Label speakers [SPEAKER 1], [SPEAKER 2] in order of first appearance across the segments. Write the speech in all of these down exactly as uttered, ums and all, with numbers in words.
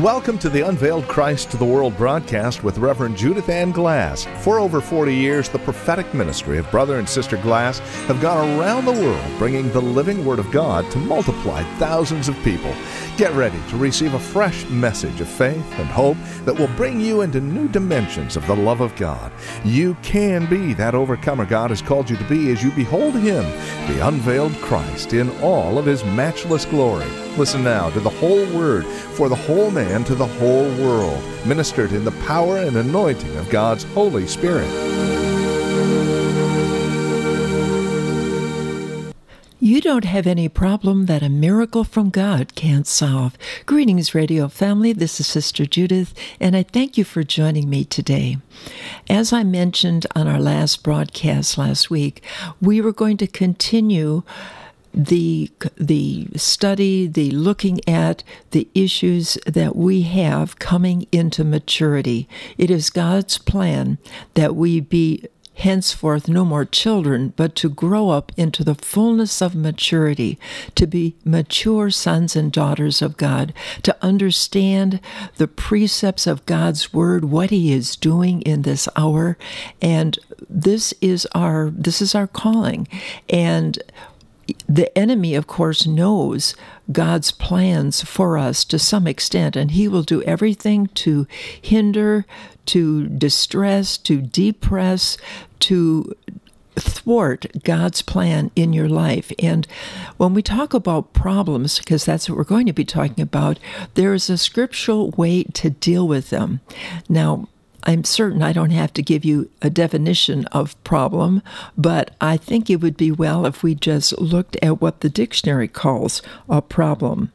[SPEAKER 1] Welcome to the Unveiled Christ to the World broadcast with Reverend Judith Ann Glass. For over forty years, the prophetic ministry of Brother and Sister Glass have gone around the world bringing the living Word of God to multiply thousands of people. Get ready to receive a fresh message of faith and hope that will bring you into new dimensions of the love of God. You can be that overcomer God has called you to be as you behold Him, the unveiled Christ, in all of His matchless glory. Listen now to the whole Word for the whole man to the whole world, ministered in the power and anointing of God's Holy Spirit.
[SPEAKER 2] You don't have any problem that a miracle from God can't solve. Greetings, radio family. This is Sister Judith, and I thank you for joining me today. As I mentioned on our last broadcast last week, we were going to continue the the study, the looking at the issues that we have coming into maturity. It is God's plan that we be henceforth no more children, but to grow up into the fullness of maturity, to be mature sons and daughters of God, to understand the precepts of God's Word, what He is doing in this hour, and this is our this is our calling. And the enemy, of course, knows God's plans for us to some extent, and he will do everything to hinder, to distress, to depress, to thwart God's plan in your life. And when we talk about problems, because that's what we're going to be talking about, there is a scriptural way to deal with them. Now, I'm certain I don't have to give you a definition of problem, but I think it would be well if we just looked at what the dictionary calls a problem.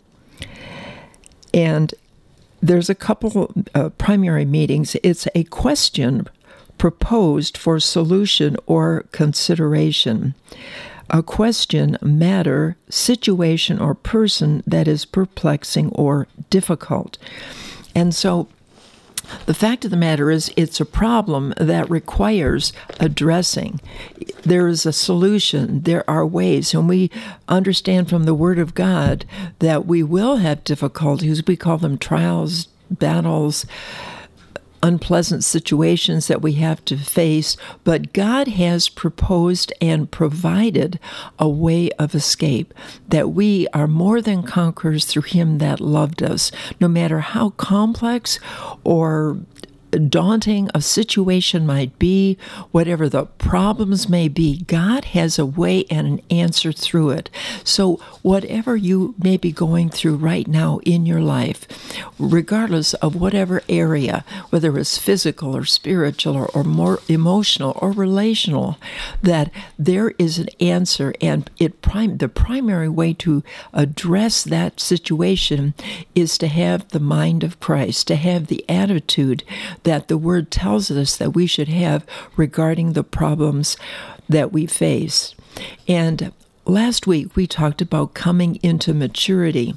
[SPEAKER 2] And there's a couple uh, primary meanings. It's a question proposed for solution or consideration. A question, matter, situation, or person that is perplexing or difficult. And so the fact of the matter is, it's a problem that requires addressing. There is a solution. There are ways. And we understand from the Word of God that we will have difficulties. We call them trials, battles, unpleasant situations that we have to face, but God has proposed and provided a way of escape, that we are more than conquerors through Him that loved us. No matter how complex or daunting a situation might be, whatever the problems may be, God has a way and an answer through it. So whatever you may be going through right now in your life, regardless of whatever area, whether it's physical or spiritual or, or more emotional or relational, that there is an answer, and it prim- the primary way to address that situation is to have the mind of Christ, to have the attitude that the Word tells us that we should have regarding the problems that we face. And last week we talked about coming into maturity.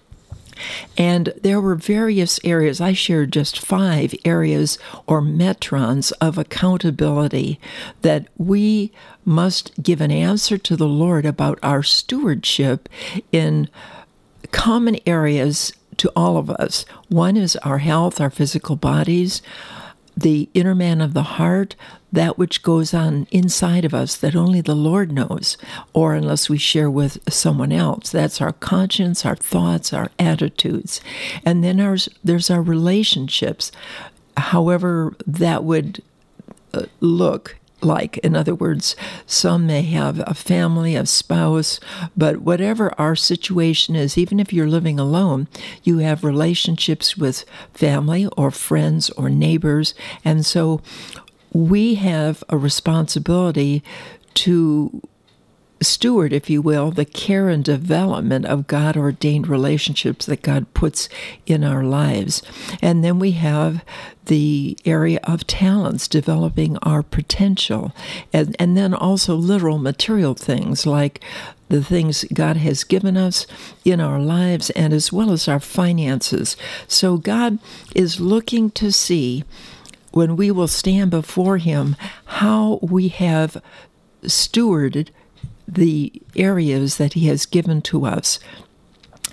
[SPEAKER 2] And there were various areas. I shared just five areas or metrons of accountability that we must give an answer to the Lord about our stewardship in common areas to all of us. One is our health, our physical bodies, the inner man of the heart, that which goes on inside of us that only the Lord knows, or unless we share with someone else. That's our conscience, our thoughts, our attitudes. And then ours, there's our relationships, however that would uh, look like. In other words, some may have a family, a spouse, but whatever our situation is, even if you're living alone, you have relationships with family or friends or neighbors. And so we have a responsibility to steward, if you will, the care and development of God-ordained relationships that God puts in our lives. And then we have the area of talents, developing our potential, and, and then also literal material things like the things God has given us in our lives, and as well as our finances. So God is looking to see, when we will stand before Him, how we have stewarded the areas that He has given to us.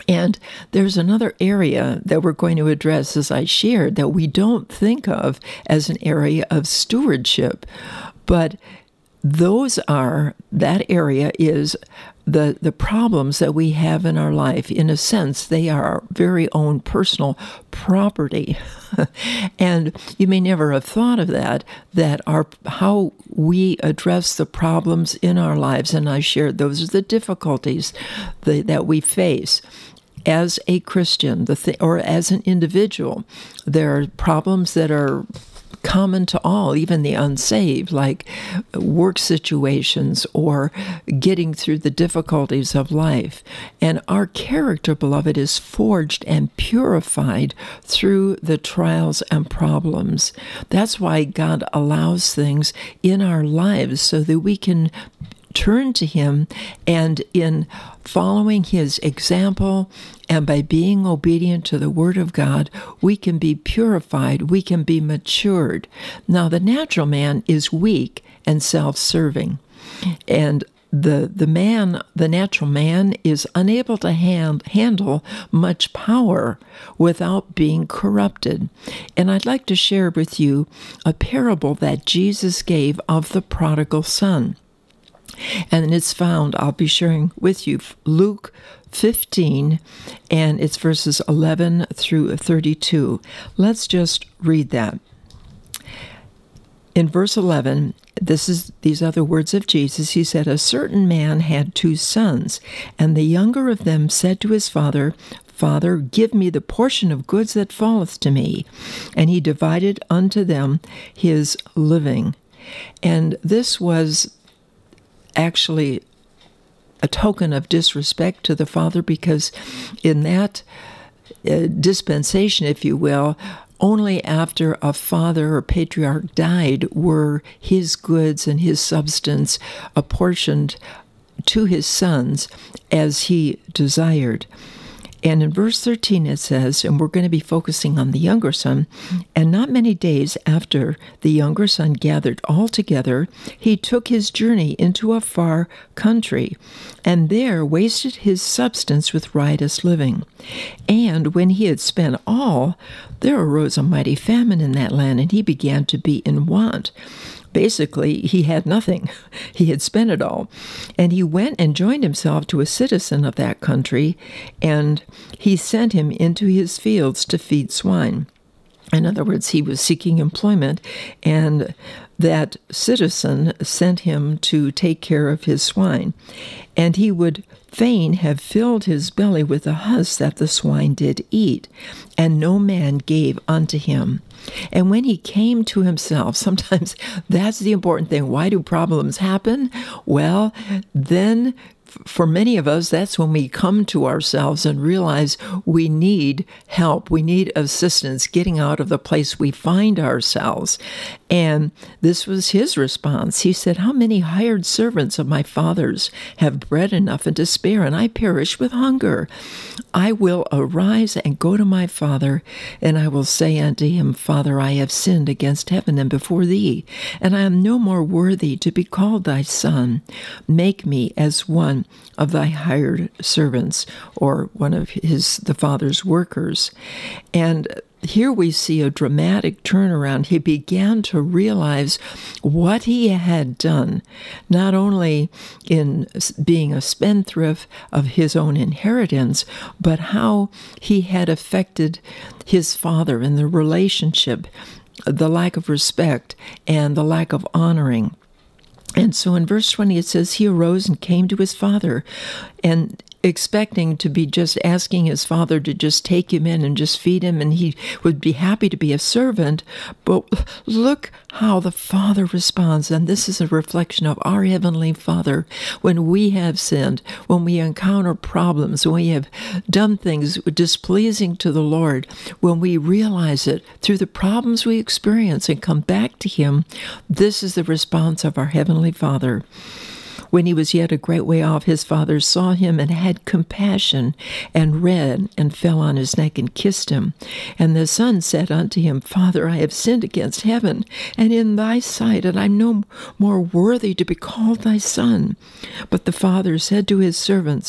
[SPEAKER 2] And there's another area that we're going to address, as I shared, that we don't think of as an area of stewardship. But those are, that area is the, the problems that we have in our life. In a sense, they are our very own personal property. And you may never have thought of that, that our how we address the problems in our lives. And I shared those are the difficulties that, that we face. As a Christian, the th- or as an individual, there are problems that are common to all, even the unsaved, like work situations or getting through the difficulties of life. And our character, beloved, is forged and purified through the trials and problems. That's why God allows things in our lives so that we can turn to Him, and in following His example and by being obedient to the Word of God, we can be purified, we can be matured. Now, the natural man is weak and self-serving, and the the man, the natural man, is unable to hand, handle much power without being corrupted. And I'd like to share with you a parable that Jesus gave of the prodigal son. And it's found, I'll be sharing with you, Luke fifteen, and it's verses eleven through thirty-two. Let's just read that. In verse eleven, this is these are the words of Jesus. He said, "A certain man had two sons, and the younger of them said to his father, 'Father, give me the portion of goods that falleth to me.' And he divided unto them his living." And this was actually a token of disrespect to the father, because in that uh, dispensation, if you will, only after a father or patriarch died were his goods and his substance apportioned to his sons as he desired. And in verse thirteen it says, and we're going to be focusing on the younger son, "And not many days after the younger son gathered all together, he took his journey into a far country, and there wasted his substance with riotous living. And when he had spent all, there arose a mighty famine in that land, and he began to be in want." Basically, he had nothing. He had spent it all. And he went and joined himself to a citizen of that country, and he sent him into his fields to feed swine. In other words, he was seeking employment, and that citizen sent him to take care of his swine. And he would fain have filled his belly with the husk that the swine did eat, and no man gave unto him. And when he came to himself, sometimes that's the important thing. Why do problems happen? Well, then for many of us, that's when we come to ourselves and realize we need help. We need assistance getting out of the place we find ourselves. And this was his response. He said, "How many hired servants of my father's have bread enough and to spare, and I perish with hunger? I will arise and go to my father, and I will say unto him, Father, I have sinned against heaven and before thee, and I am no more worthy to be called thy son. Make me as one of thy hired servants," or one of his the father's workers. And here we see a dramatic turnaround. He began to realize what he had done, not only in being a spendthrift of his own inheritance, but how he had affected his father in the relationship, the lack of respect, and the lack of honoring. And so in verse twenty it says, "He arose and came to his father," and expecting to be just asking his father to just take him in and just feed him, and he would be happy to be a servant. But look how the father responds, and this is a reflection of our Heavenly Father. When we have sinned, when we encounter problems, when we have done things displeasing to the Lord, when we realize it through the problems we experience and come back to Him, this is the response of our Heavenly Father. "When he was yet a great way off, his father saw him and had compassion, and ran and fell on his neck and kissed him. And the son said unto him, Father, I have sinned against heaven and in thy sight, and I am no more worthy to be called thy son. But the father said to his servants,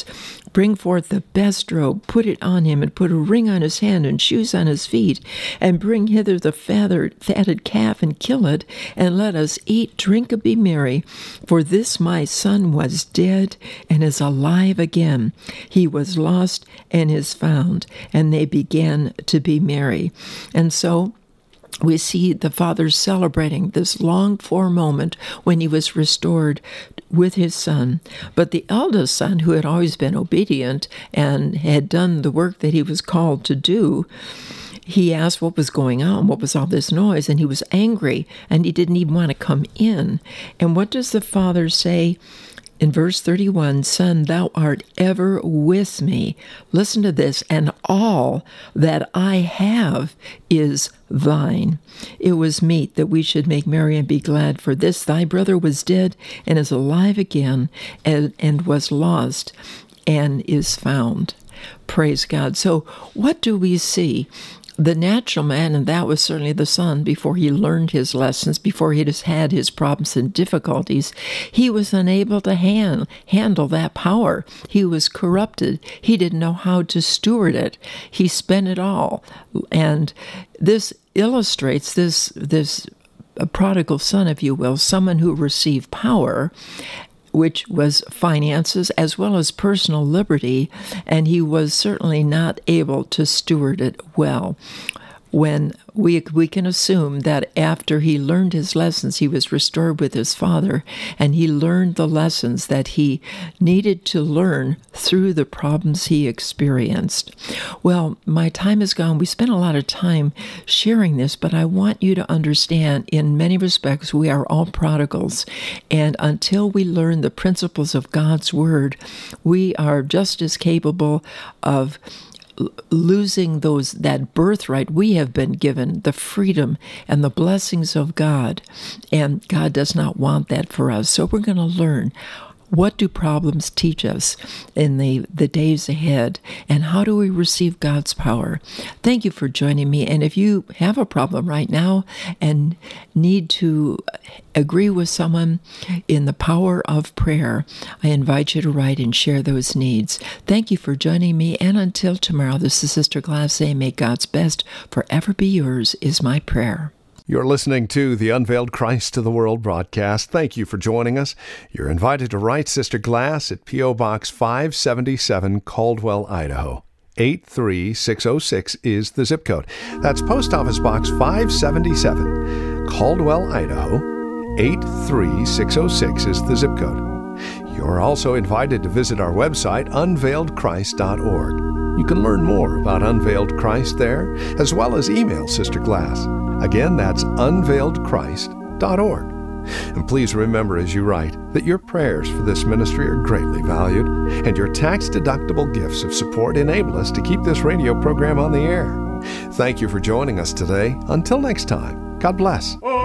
[SPEAKER 2] Bring forth the best robe, put it on him, and put a ring on his hand and shoes on his feet, and bring hither the fatted, fatted calf, and kill it, and let us eat, drink, and be merry. For this my son was dead, and is alive again. He was lost, and is found. And they began to be merry. And so we see the father celebrating this longed-for moment when he was restored with his son. But the eldest son, who had always been obedient and had done the work that he was called to do, he asked what was going on, what was all this noise, and he was angry, and he didn't even want to come in. And what does the father say? In verse thirty-one, Son, thou art ever with me. Listen to this. And all that I have is thine. It was meet that we should make merry and be glad. For this thy brother was dead and is alive again, and, and was lost and is found. Praise God. So what do we see? The natural man, and that was certainly the son, before he learned his lessons, before he just had his problems and difficulties, he was unable to hand, handle that power. He was corrupted. He didn't know how to steward it. He spent it all. And this illustrates this, this prodigal son, if you will, someone who received power, which was finances as well as personal liberty, and he was certainly not able to steward it well. When we we can assume that after he learned his lessons, he was restored with his father, and he learned the lessons that he needed to learn through the problems he experienced. Well, my time is gone. We spent a lot of time sharing this, but I want you to understand, in many respects, we are all prodigals, and until we learn the principles of God's Word, we are just as capable of losing those that birthright we have been given, the freedom and the blessings of God. And God does not want that for us. So we're going to learn, what do problems teach us in the, the days ahead, and how do we receive God's power? Thank you for joining me. And if you have a problem right now and need to agree with someone in the power of prayer, I invite you to write and share those needs. Thank you for joining me. And until tomorrow, this is Sister Glass saying, may God's best forever be yours is my prayer.
[SPEAKER 1] You're listening to the Unveiled Christ to the World broadcast. Thank you for joining us. You're invited to write Sister Glass at P O. Box five seventy-seven, Caldwell, Idaho. eight three six oh six is the zip code. That's Post Office Box five seventy-seven, Caldwell, Idaho. eight three six oh six is the zip code. You're also invited to visit our website, unveiled christ dot org. You can learn more about Unveiled Christ there, as well as email Sister Glass. Again, that's unveiled christ dot org. And please remember as you write that your prayers for this ministry are greatly valued, and your tax-deductible gifts of support enable us to keep this radio program on the air. Thank you for joining us today. Until next time, God bless.